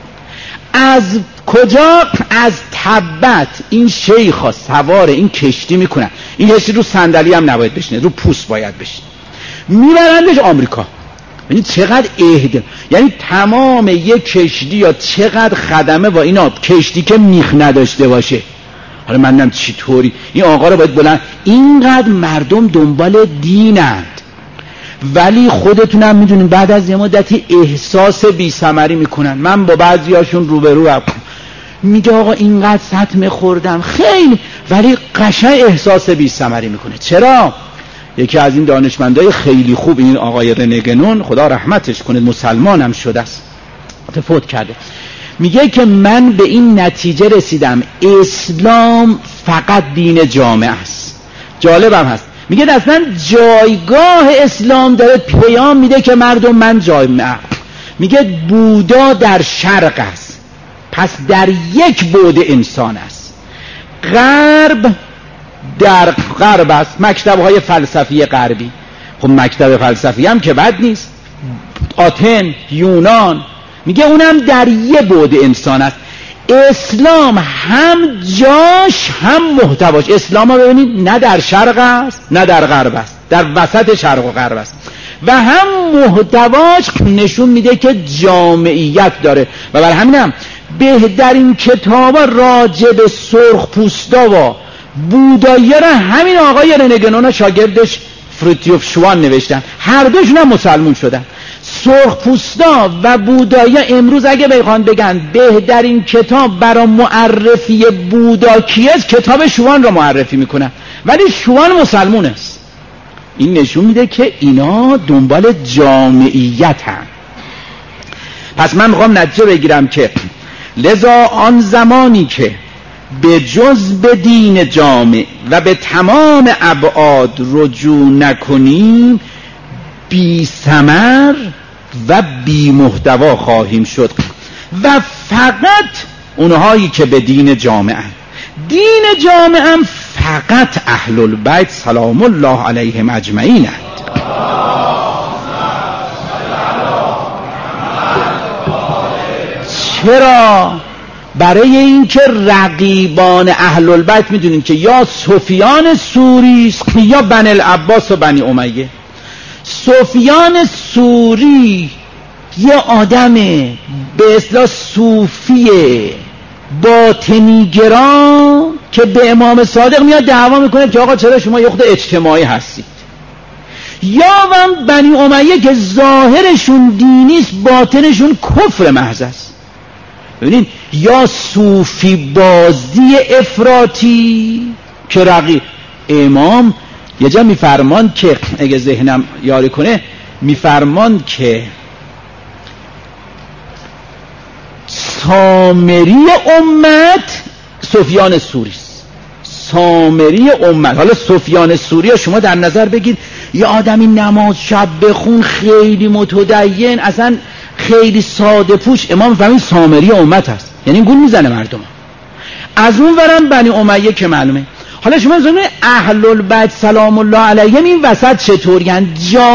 از کجا؟ از تبت این شیخا سوار این کشتی میکنن، این کشتی رو صندلی هم نباید بشینه، رو پوست باید بشینه، میبرندش آمریکا. یعنی چقدر اهد، یعنی تمام یک کشتی یا چقدر خدمه با اینا، کشتی که میخ نداشته باشه. حالا من نم چی طوری این آقا رو باید بلند. اینقدر مردم دنبال دینند، ولی خودتونم میدونین بعد از یه مدتی احساس بی ثمری میکنن. من با بعضیاشون روبرو میگه آقا اینقدر سطمه خوردم خیلی، ولی قشنگ احساس بی ثمری میکنه. چرا؟ یکی از این دانشمندای خیلی خوب، این آقای رنگنون خدا رحمتش کنه، مسلمانم شده است، فوت کرده، میگه که من به این نتیجه رسیدم اسلام فقط دین جامع است. جالبم هست، میگه اصلا جایگاه اسلام داره پیام میده که مردم من جامع. میگه بودا در شرق است، پس در یک بعد انسان است. غرب در غرب است، مکتب‌های فلسفی غربی. خب مکتب فلسفی هم که بد نیست، آتن، یونان، میگه اونم در یه بعد انسان است. اسلام هم جاش هم محتواش. اسلام ها ببینید نه در شرق است نه در غرب است، در وسط شرق و غرب است، و هم محتواش نشون میده که جامعیت داره. و بر همینم بهترین کتاب راجع به سرخ پوستا و بودایی را همین آقای رنگنون شاگردش فریتیوف شوان نوشتن، هر دوشون هم مسلمون شدن. سرخ پوستا و بودایی امروز اگه بخوان بگن بهترین کتاب برای معرفی بودا کیست، کتاب شوان را معرفی میکنن، ولی شوان مسلمون است. این نشون میده که اینا دنبال جامعیت هم. پس من میخوام نتیجه بگیرم که لذا آن زمانی که به جز به دین جامع و به تمام ابعاد رجوع نکنیم بی ثمر و بی محتوا خواهیم شد و فقط اونهایی که به دین جامعه دین جامعه فقط اهل البیت سلام الله علیهم اجمعین اند. چرا؟ برای اینکه رقیبان اهل البیت میدونین که یا سفیان سوری یا بنی العباس و بنی امیه. سفیان سوری یه آدم به اصطلاح صوفیه باطنیگرا که به امام صادق میاد دعوا میکنه که آقا چرا شما یه خود اجتماعی هستید. یا هم بنی امیه که ظاهرشون دینیست باطنشون کفر محض است. ببینین یا صوفی بازی افراطی که رقیب امام یه جا میفرمان که اگه ذهنم یاری کنه میفرمان که سامری امت سفیان سوری است. سامری امت. حالا سفیان سوری شما در نظر بگید یه آدمی نماز شب بخون خیلی متدین اصلا خیلی ساده پوش، امام میفهمید سامری امت هست، یعنی گول میزنه مردم. از اون ورم بنی امیه که معلومه. حالا شما ببینید اهل البیت سلام الله علیهم این وسط چطورین؟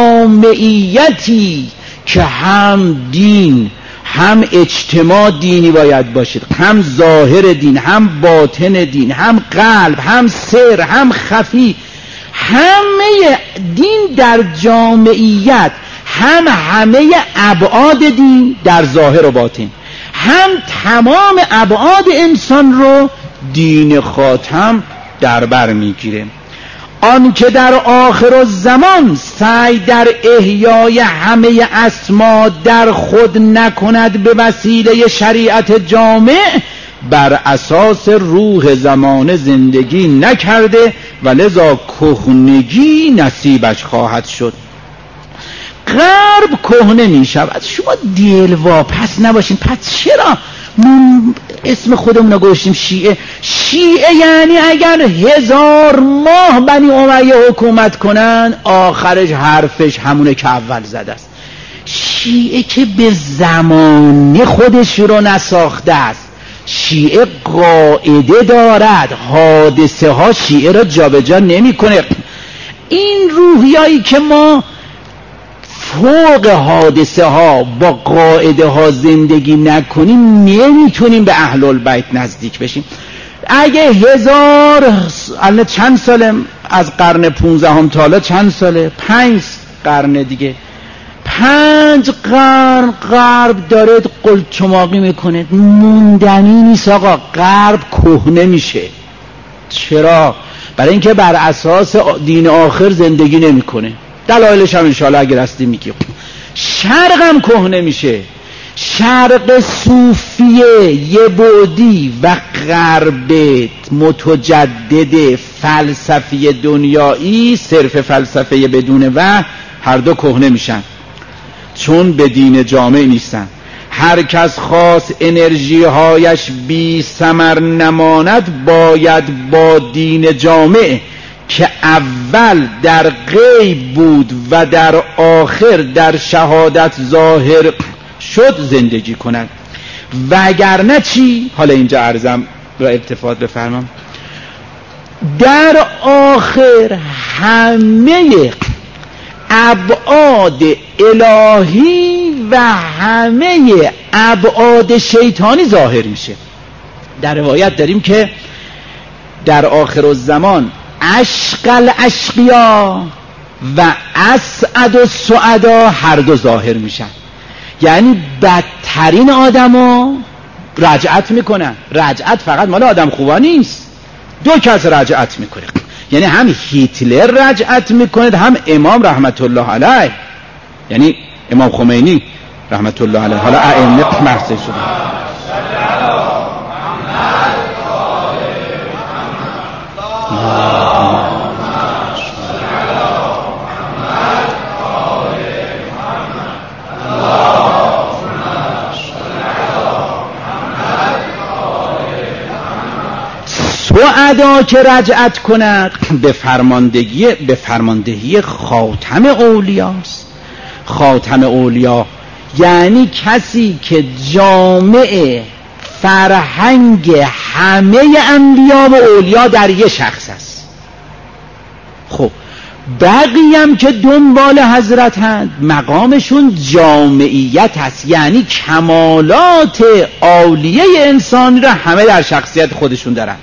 جامعیتی که هم دین هم اجتماع دینی باید باشید، هم ظاهر دین هم باطن دین، هم قلب هم سر هم خفی، همه دین در جامعیت، هم همه ابعاد دین در ظاهر و باطن، هم تمام ابعاد انسان رو دین خاتم در بر میگیره. آن که در آخر الزمان سعی در احیای همه اسما در خود نکند به وسیله شریعت جامع، بر اساس روح زمان زندگی نکرده و لذا کهنگی نصیبش خواهد شد. غرب کهنه می شود. شما دلواپس نباشین. پس چرا من اسم خودمون رو گذاشتیم شیعه؟ شیعه یعنی اگر هزار ماه بنی امیه حکومت کنن آخرش حرفش همونه که اول زده است. شیعه که به زمان خودش رو نساخته است. شیعه قاعده دارد، حادثه ها شیعه را جابجا نمیکنه. این روحیایی که ما فوق حادثه ها با قاعده ها زندگی نکنیم نمیتونیم به اهل البیت نزدیک بشیم. اگه هزار الان چند ساله از قرن پونزدهم تا حالا چند ساله؟ پنج قرن دیگه. پنج قرن غرب داره قلچماقی میکنه. موندنی نیست آقا. غرب کهنه میشه. چرا؟ برای اینکه بر اساس دین آخر زندگی نمیکنه. دلایلش هم انشاءالله اگر هستی میگیم. شرق هم کهنه میشه. شرق صوفیه یه بعدی و غرب متجدد فلسفی دنیایی صرف فلسفه بدون و هر دو کهنه میشن چون به دین جامع نیستن. هر کس خاص انرژی هایش بی ثمر نماند باید با دین جامع که اول در غیب بود و در آخر در شهادت ظاهر شد زندگی کنند. وگرنه چی؟ حالا اینجا عرضم را التفات بفرمام. در آخر همه ابعاد الهی و همه ابعاد شیطانی ظاهر میشه. در روایت داریم که در آخر الزمان اشقل اشقیا و اسعد السعدا هر دو ظاهر میشن. یعنی بدترین آدما رجعت میکنن. رجعت فقط مال آدم خوبا نیست. دو کس رجعت میکنه. یعنی هم هیتلر رجعت میکنه هم امام رحمت الله علیه، یعنی امام خمینی رحمت الله علیه. حالا ائمه محض شده. سعدا که رجعت کند به فرماندهی به فرماندهی خاتم اولیاست. خاتم اولیا یعنی کسی که جامع فرهنگ همه انبیا و اولیا در یه شخص است. خب بقیه هم که دنبال حضرت هست مقامشون جامعیت هست، یعنی کمالات عالیه انسانی را همه در شخصیت خودشون دارن.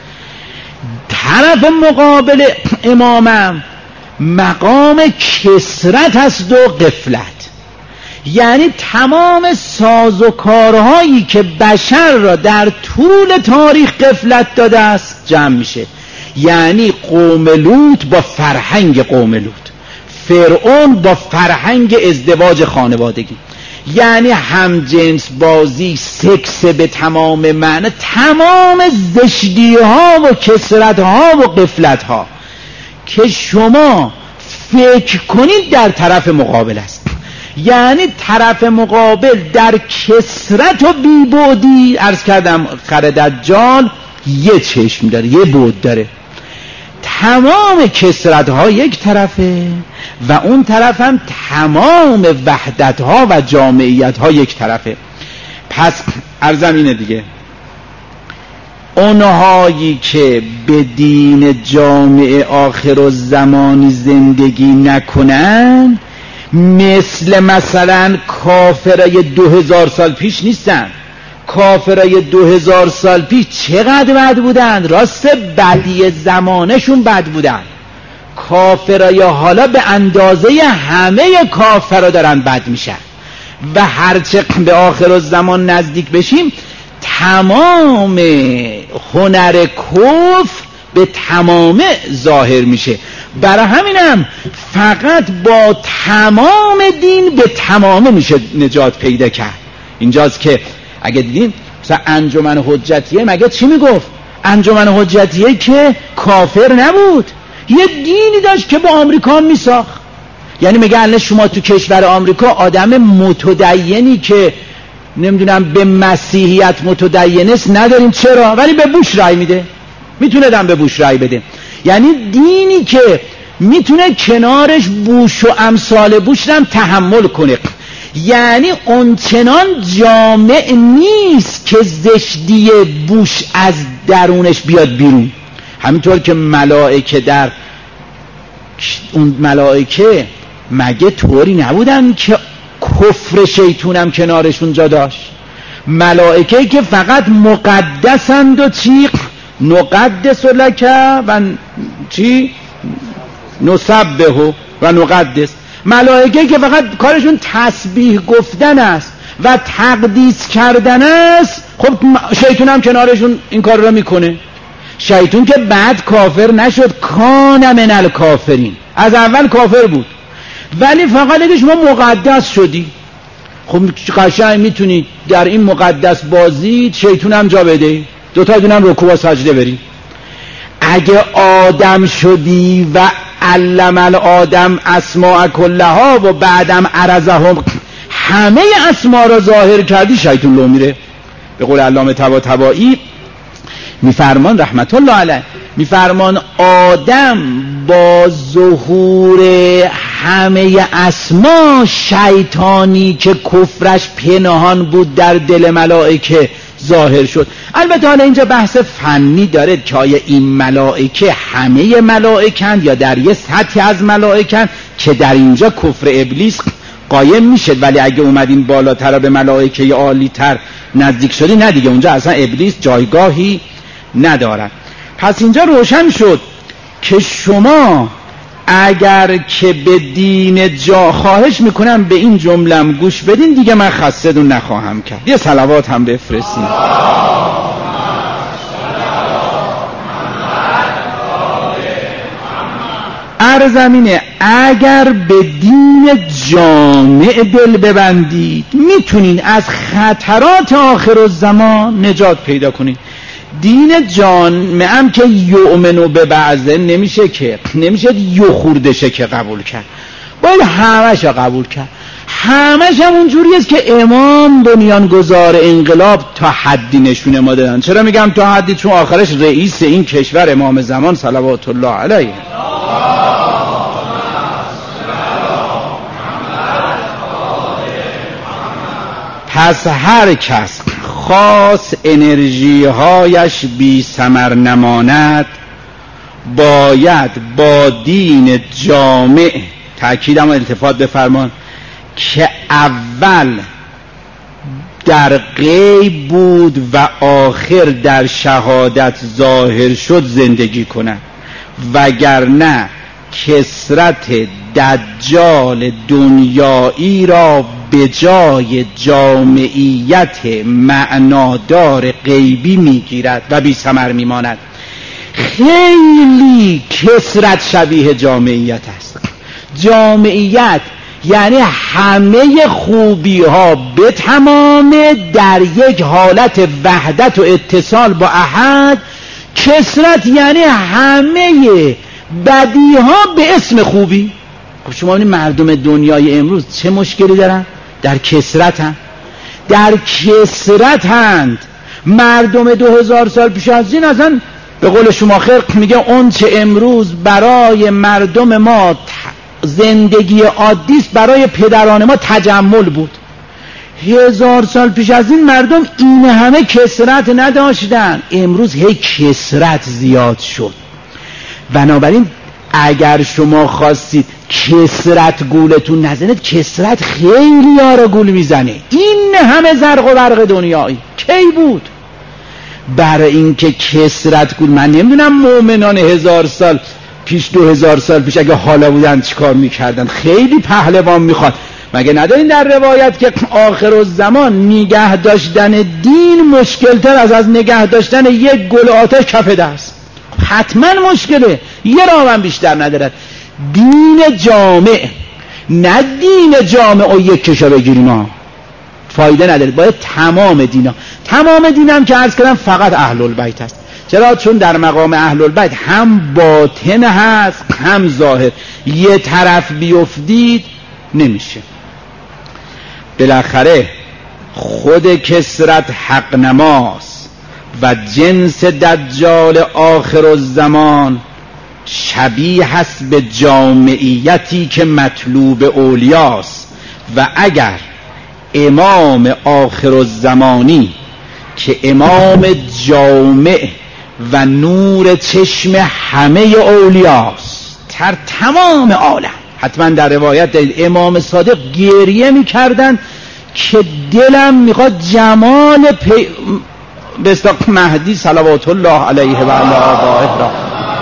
طرف مقابل امامم مقام کثرت هست و غفلت، یعنی تمام سازوکارهایی که بشر را در طول تاریخ غفلت داده است جمع میشه. یعنی قوم لوط با فرهنگ قوم لوط، فرعون با فرهنگ ازدواج خانوادگی، یعنی همجنس بازی، سکس به تمام معنی، تمام زشتی ها و کثرت ها و غفلت ها که شما فکر کنید در طرف مقابل است. یعنی طرف مقابل در کثرت و بیبودی، عرض کردم خر دجال یه چشم داره، یه بود داره، تمام کثرت ها یک طرفه و اون طرف هم تمام وحدت ها و جامعیت ها یک طرفه. پس عرضم اینه دیگه، اونهایی که به دین جامع آخر الزمانی زندگی نکنن مثل مثلا کافرای دو هزار سال پیش نیستن. کافرای دو هزار سال پیش چقدر بد بودن؟ راست بدی زمانشون بد بودن. کافرای حالا به اندازه همه کافرها دارن بد میشن و هرچه به آخر الزمان نزدیک بشیم تمام هنر کفر به تمام ظاهر میشه. برای همینم فقط با تمام دین به تمام میشه نجات پیدا کرد. اینجاست که اگه دیدین مثلا انجمن حجتیه مگه چی میگفت؟ انجمن حجتیه که کافر نبود، یه دینی داشت که با آمریکا میساخت. یعنی میگه الان شما تو کشور آمریکا آدم متدینی که نمیدونم به مسیحیت متدین است ندارین، چرا؟ ولی به بوش رای میده، میتونه دم به بوش رای بده. یعنی دینی که میتونه کنارش بوش و امثال بوش هم تحمل کنه. یعنی اونچنان جامع نیست که زشتی بوش از درونش بیاد بیرون. همینطور که ملائکه در اون ملائکه مگه طوری نبودن که کفر شیطونم کنارشون جا داشت؟ ملائکه که فقط مقدسند و چی؟ نقدس لک و چی؟ نسبه و نقدس. ملائکه که فقط کارشون تسبیح گفتن است و تقدیس کردن است. خب شیطون هم کنارشون این کار را میکنه. شیطون که بعد کافر نشد، کان من الکافرین، از اول کافر بود ولی فقط اگه شما مقدس شدی، خب قشنگ میتونی در این مقدس بازی شیطون هم جا بده، دوتا دونم رکوع و سجده بری. اگه آدم شدی و علم الآدم اسماء کلها و بعدم عرضهم، همه اسما را ظاهر کردی، شیطون لو میره. به قول علامه طباطبایی میفرمان رحمت الله علیه، میفرمان آدم با ظهور همه اسما شیطانی که کفرش پنهان بود در دل ملائکه ظاهر شد. البته حالا اینجا بحث فنی داره که آیا این ملائکه همه ملائکن یا در یه سطحی از ملائکن که در اینجا کفر ابلیس قایم میشه، ولی اگه اومدین بالاتر به ملائکه عالی تر نزدیک شدی نه دیگه، اونجا اصلا ابلیس جایگاهی ندارد. پس اینجا روشن شد که شما اگر که به دین جا، خواهش میکنم به این جملم گوش بدین دیگه، من خسته دون نخواهم کرد. یه صلوات هم بفرستین. ارزمینه اگر به دین جامع دل ببندید میتونین از خطرات آخر الزمان نجات پیدا کنید. دین جامع هم که یؤمنو به بعضه نمیشه که نمیشه یه خوردشه که قبول کرد، باید همش قبول کرد. همش هم اونجوری است که امام بنیانگذار انقلاب تا حدی نشونه ما دادن. چرا میگم تا حدی؟ چون آخرش رئیس این کشور امام زمان صلوات الله علیه. پس هر کس خاص انرژی هایش بی ثمر نماند باید با دین جامع، تأکیدم و التفات بفرمان که اول در غیب بود و آخر در شهادت ظاهر شد زندگی کند، وگرنه کثرت دجال دنیایی را به جای جامعیت معنادار غیبی میگیرد و بی ثمر میماند. خیلی کثرت شبیه جامعیت است. جامعیت یعنی همه خوبی ها به تمام در یک حالت وحدت و اتصال با احد. کثرت یعنی همه بدی ها به اسم خوبی. خب شما ببینید مردم دنیای امروز چه مشکلی دارن؟ در کثرت هست. در کثرت هست. مردم دو هزار سال پیش از این اصلا به قول شما خیر میگه اون چه امروز برای مردم ما زندگی عادی است برای پدران ما تجمل بود. هزار سال پیش از این مردم این همه کثرت نداشتن. امروز هی کثرت زیاد شد. بنابراین اگر شما خواستید کثرت گولتون نزنید، کثرت خیلی ها رو گول میزنه. این همه زرق و برق دنیایی کی بود؟ برای اینکه کثرت گول، من نمیدونم مؤمنان هزار سال پیش دو هزار سال پیش اگه حالا بودن چیکار میکردن. خیلی پهلوان میخواد. مگه ندارین در روایت که آخر الزمان نگه داشتن دین مشکل تر از از نگه داشتن یک گل آتش کف دست؟ حتما مشکله، یه راه هم بیشتر ندارد. دین جامع، نه دین جامع و یک کشا بگیریم ها، فایده نداره. باید تمام دینا، تمام دینم که عرض کردم فقط اهل البیت هست. چرا؟ چون در مقام اهل البیت هم باطن هست هم ظاهر. یه طرف بیفتید نمیشه. بالاخره خود کثرت حق نماست و جنس دجال آخر الزمان شبیه هست به جامعیتی که مطلوب اولیاست. و اگر امام آخر الزمانی که امام جامع و نور چشم همه اولیاست در تمام عالم، حتما در روایت دارید امام صادق گریه میکردن که دلم میخواد جمال پی... به اصطلاح مهدی صلوات الله علیه و علی آبائه را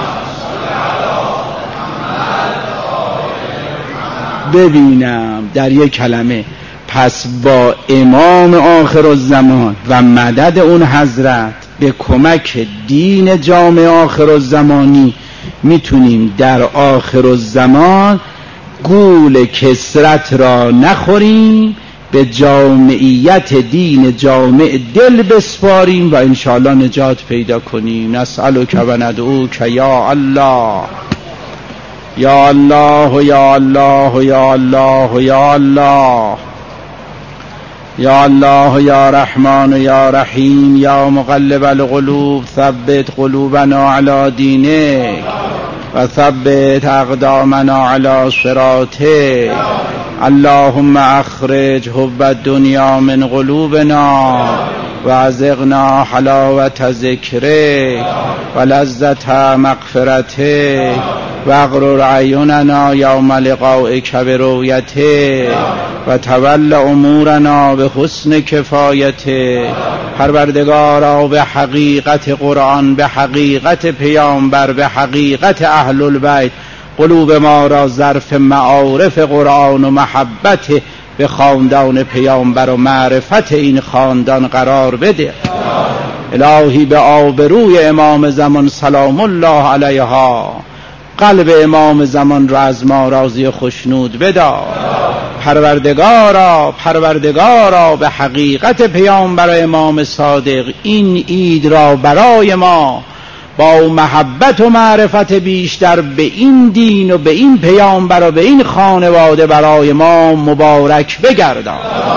ببینم در یک کلمه. پس با امام آخر الزمان و مدد اون حضرت به کمک دین جامع آخر الزمانی میتونیم در آخر الزمان گول کثرت را نخوریم، به جامعیت دین جامع دل بسپاریم و انشاءالله نجات پیدا کنیم. نسألک و ندعوک یا الله یا الله یا الله یا الله یا الله یا الله یا رحمان یا رحیم یا مقلب القلوب ثبت قلوبنا علی دینک و ثبت اقدامنا علی صراطک. اللهم اخرج حب الدنیا من قلوبنا و ازغنا حلاوت ذکرک و لذت مغفرتک و اغرر عیوننا یوم لقائک برؤیتک و تول امورنا به حسن کفایتک. پروردگارا به حقیقت قرآن، به حقیقت پیامبر، به حقیقت اهل البیت قلوب ما را ظرف معارف قرآن و محبت به خاندان پیامبر و معرفت این خاندان قرار بده. الهی به آبروی امام زمان سلام الله علیها قلب امام زمان را از ما راضی و خشنود بدار. پروردگارا پروردگارا به حقیقت پیامبر و امام صادق این عید را برای ما با محبت و معرفت بیشتر به این دین و به این پیامبر و به این خانواده برای ما مبارک بگردان.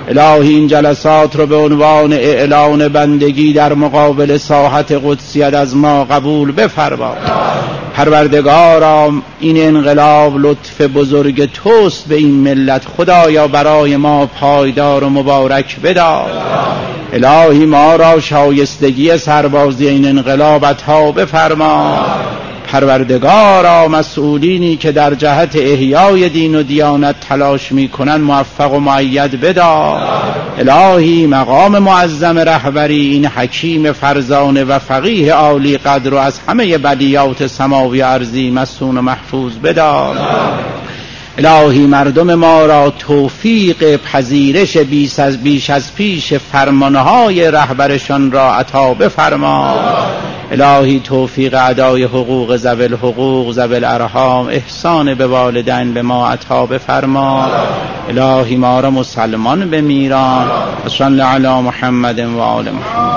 الهی این جلسات رو به عنوان اعلان بندگی در مقابل ساحت قدسیت از ما قبول بفرما. پروردگارا این انقلاب لطف بزرگ توست به این ملت، خدایا برای ما پایدار و مبارک بدار. الهی ما را شایستگی سربازی این انقلاب عطا بفرما. پروردگارا مسئولینی که در جهت احیای دین و دیانت تلاش میکنن موفق و مؤید بدار. الهی مقام معظم رهبری این حکیم فرزانه و فقیه عالی قدر و از همه بلیات سماوی و ارضی مصون و محفوظ بدار. الهی مردم ما را توفیق پذیرش بیش از بیش از پیش فرمانهای رهبرشان را عطا بفرما. الهی توفیق ادای حقوق ذوی الحقوق ذوی الارحام، احسان به والدین به ما عطا بفرما. الهی ما را مسلمان بمیران. صلی علی محمد و آل محمد.